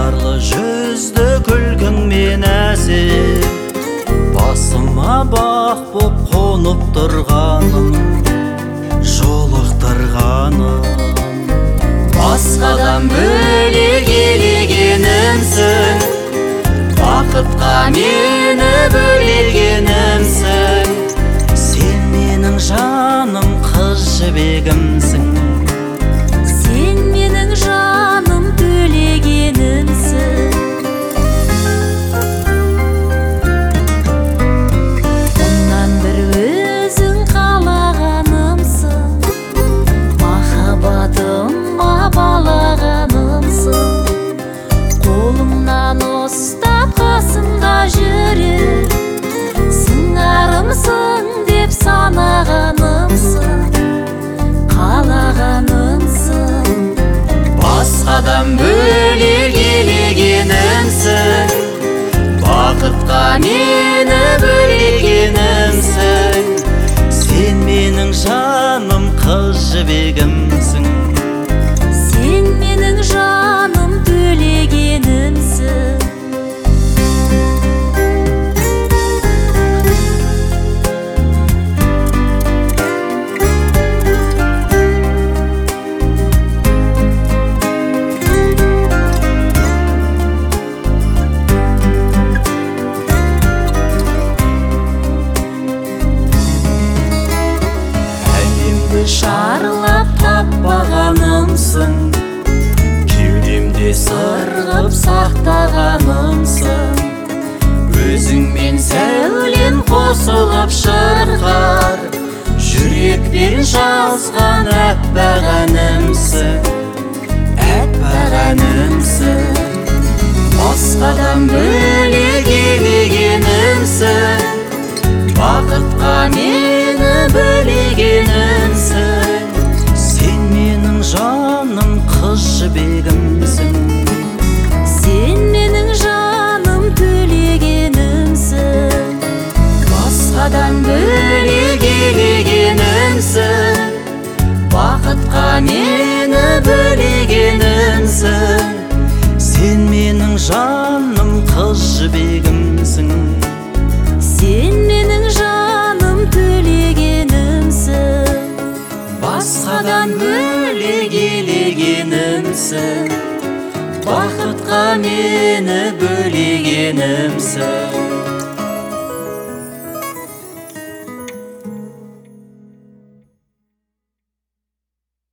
Жарлы жүзді күлкіңмен әсем, басыма бақ боп қонып тұрғаным, жолықтырғаным. Басқадан бөлек елегенімсің, бақытқа мені бөлегенімсің. Сен менің жаным, қыз жібегімсің. Сен менің жаным, төлегенімсің. Мұнан бір өзің қалағанымсың, махаббатыма балағанымсың. Қолымнан ұстап қасымда жүрер, сыңарымсың деп санағанымсың, қалағанымсың. Басқадан бөлек елегенімсің, бақытқа мені бөлегенімсің. Сен менің жаным, қыз жібегімсің. Сен менің жаным, төлегенімсің. Шарлап таппағанымсың, кеудемде сырғып сақтағанымсың. Өзіңмен сәулем қосылып шырқар, жүрекпен жазған әппақ әнімсің, әппақ әнімсің. Басқадан бөлек елегенімсің, бақытқа мені бөлегенімсің. Сен менің жаным, қыз жібегімсің. Сен менің жаным, төлегенімсің. Басқадан бөлек елегенімсің, бақытқа мені бөлегенімсің. Сен менің жаным, қыз жібегімсің. Сен менің жаным, төлегенімсің. Басқадан бөлек елегенімсің, бақытқа мені бөлегенімсің.